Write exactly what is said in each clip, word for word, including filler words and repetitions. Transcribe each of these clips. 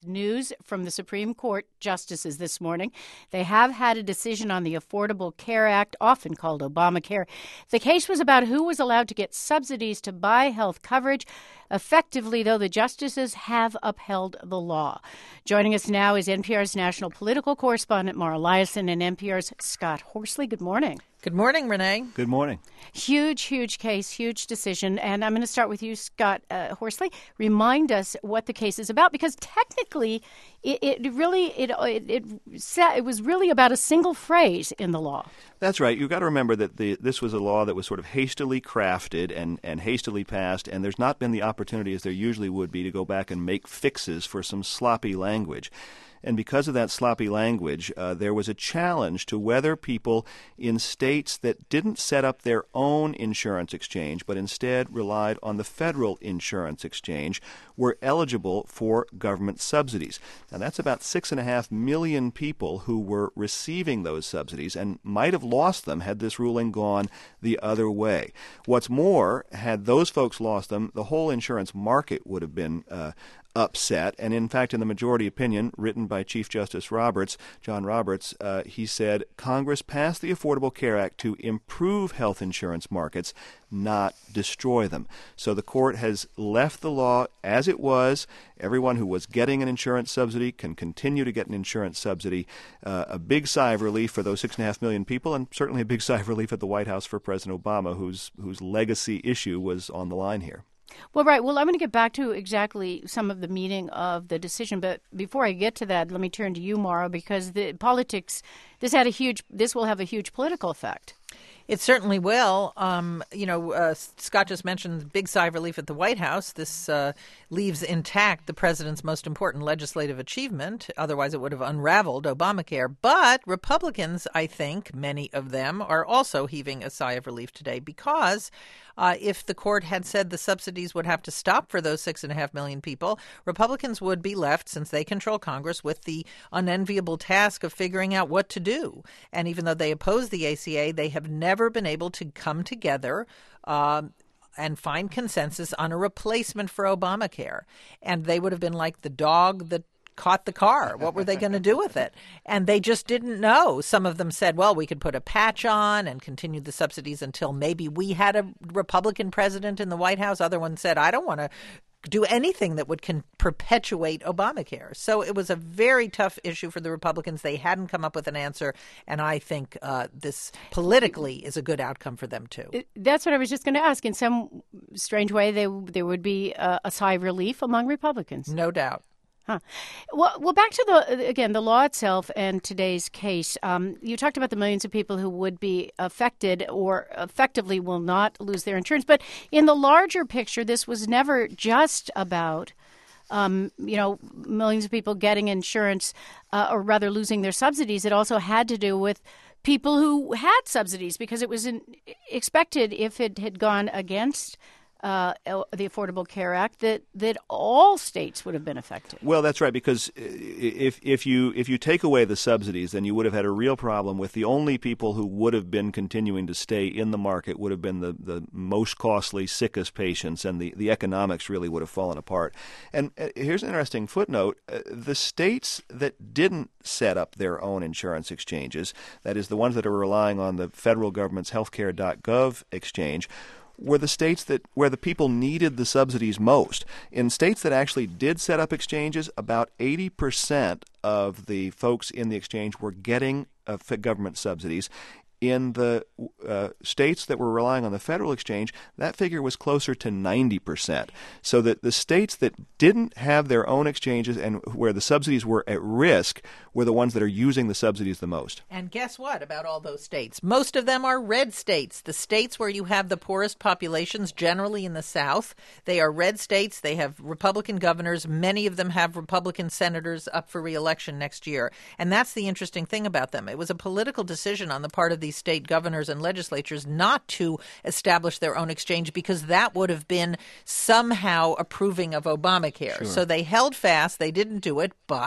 news from the Supreme Court justices this morning. They have had a decision on the Affordable Care Act, often called Obamacare. The case was about who was allowed to get subsidies to buy health coverage. Effectively, though, the justices have upheld the law. Joining us now is N P R's national political correspondent Mara Liasson and N P R's Scott Horsley. Good morning. Good morning, Renee. Good morning. Huge, huge case, huge decision. And I'm going to start with you, Scott uh, Horsley. Remind us what the case is about, because technically it, it really it it it, it was really about a single phrase in the law. That's right. You've got to remember that the, this was a law that was sort of hastily crafted and, and hastily passed, and there's not been the opportunity, as there usually would be, to go back and make fixes for some sloppy language. And because of that sloppy language, uh, there was a challenge to whether people in states that didn't set up their own insurance exchange, but instead relied on the federal insurance exchange, were eligible for government subsidies. Now, that's about six and a half million people who were receiving those subsidies and might have lost them had this ruling gone the other way. What's more, had those folks lost them, the whole insurance market would have been uh, upset. And in fact, in the majority opinion written by Chief Justice Roberts, John Roberts, uh, he said, Congress passed the Affordable Care Act to improve health insurance markets, not destroy them. So the court has left the law as it was. Everyone who was getting an insurance subsidy can continue to get an insurance subsidy. Uh, a big sigh of relief for those six and a half million people, and certainly a big sigh of relief at the White House for President Obama, whose whose legacy issue was on the line here. Well, right. Well, I'm going to get back to exactly some of the meaning of the decision. But before I get to that, let me turn to you, Mara, because the politics, this had a huge, this will have a huge political effect. It certainly will. Um, you know, uh, Scott just mentioned big sigh of relief at the White House. This uh, leaves intact the president's most important legislative achievement. Otherwise, it would have unraveled Obamacare. But Republicans, I think, many of them, are also heaving a sigh of relief today because uh, if the court had said the subsidies would have to stop for those six and a half million people, Republicans would be left, since they control Congress, with the unenviable task of figuring out what to do. And even though they oppose the A C A, they have never been able to come together um, and find consensus on a replacement for Obamacare. And they would have been like the dog that caught the car. What were they going to do with it? And they just didn't know. Some of them said, well, we could put a patch on and continue the subsidies until maybe we had a Republican president in the White House. Other ones said, I don't want to do anything that would can perpetuate Obamacare. So it was a very tough issue for the Republicans. They hadn't come up with an answer, and I think uh, this politically is a good outcome for them too. That's what I was just going to ask. In some strange way, they, there would be a, a sigh of relief among Republicans. No doubt. Huh. Well, well, back to the again the law itself and today's case. Um, you talked about the millions of people who would be affected or effectively will not lose their insurance. But in the larger picture, this was never just about um, you know millions of people getting insurance uh, or rather losing their subsidies. It also had to do with people who had subsidies, because it was in, expected, if it had gone against Uh, the Affordable Care Act, that, that all states would have been affected. Well, that's right, because if if you if you take away the subsidies, then you would have had a real problem with the only people who would have been continuing to stay in the market would have been the, the most costly, sickest patients, and the, the economics really would have fallen apart. And uh, here's an interesting footnote. Uh, the states that didn't set up their own insurance exchanges, that is, the ones that are relying on the federal government's healthcare dot gov exchange, were the states that where the people needed the subsidies most. In states that actually did set up exchanges, about eighty percent of the folks in the exchange were getting uh, government subsidies. In the uh, states that were relying on the federal exchange, that figure was closer to ninety percent. So that the states that didn't have their own exchanges and where the subsidies were at risk were the ones that are using the subsidies the most. And guess what about all those states? Most of them are red states, the states where you have the poorest populations, generally in the South. They are red states. They have Republican governors. Many of them have Republican senators up for re-election next year. And that's the interesting thing about them. It was a political decision on the part of the these state governors and legislatures not to establish their own exchange, because that would have been somehow approving of Obamacare. Sure. So they held fast. They didn't do it, but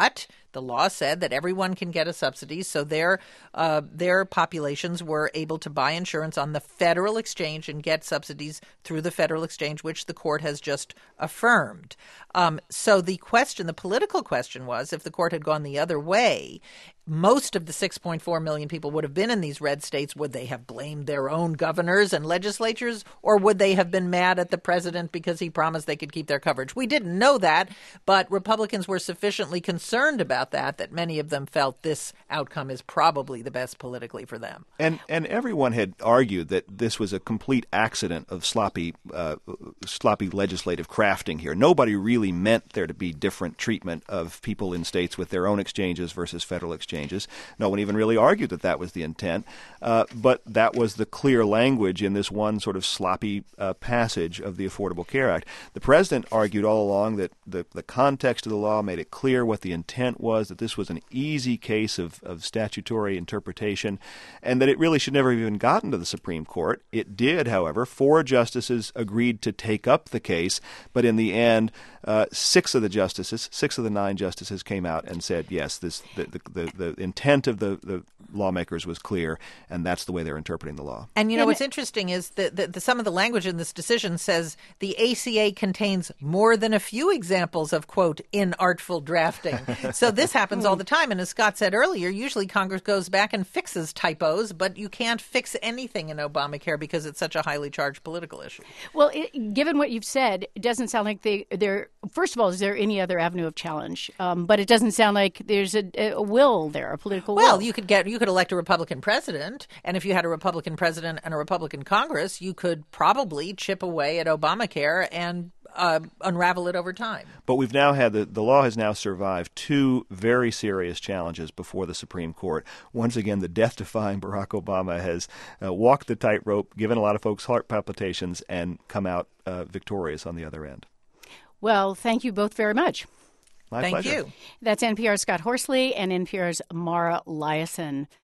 The law said that everyone can get a subsidy, so their uh, their populations were able to buy insurance on the federal exchange and get subsidies through the federal exchange, which the court has just affirmed. Um, so the question, the political question was, if the court had gone the other way, most of the six point four million people would have been in these red states. Would they have blamed their own governors and legislatures, or would they have been mad at the president because he promised they could keep their coverage? We didn't know that, but Republicans were sufficiently concerned about that that many of them felt this outcome is probably the best politically for them. And and everyone had argued that this was a complete accident of sloppy, uh, sloppy legislative crafting here. Nobody really meant there to be different treatment of people in states with their own exchanges versus federal exchanges. No one even really argued that that was the intent, uh, but that was the clear language in this one sort of sloppy uh, passage of the Affordable Care Act. The president argued all along that the, the context of the law made it clear what the intent was, that this was an easy case of, of statutory interpretation, and that it really should never have even gotten to the Supreme Court. It did, however. Four justices agreed to take up the case, but in the end, uh, six of the justices, six of the nine justices came out and said, yes, this the the, the, the intent of the, the lawmakers was clear, and that's the way they're interpreting the law. And, you know, what's interesting is that the, the, some of the language in this decision says the A C A contains more than a few examples of, quote, inartful drafting. So this happens all the time. And as Scott said earlier, usually Congress goes back and fixes typos, but you can't fix anything in Obamacare because it's such a highly charged political issue. Well, it, given what you've said, it doesn't sound like they, they're – first of all, is there any other avenue of challenge? Um, but it doesn't sound like there's a, a will there, a political will. Well, you could get you could elect a Republican president, and if you had a Republican president and a Republican Congress, you could probably chip away at Obamacare and uh, unravel it over time. But we've now had the, the law has now survived two very serious challenges before the Supreme Court. Once again, the death-defying Barack Obama has uh, walked the tightrope, given a lot of folks heart palpitations, and come out uh, victorious on the other end. Well, thank you both very much. My Thank pleasure. you. That's N P R's Scott Horsley and N P R's Mara Liasson.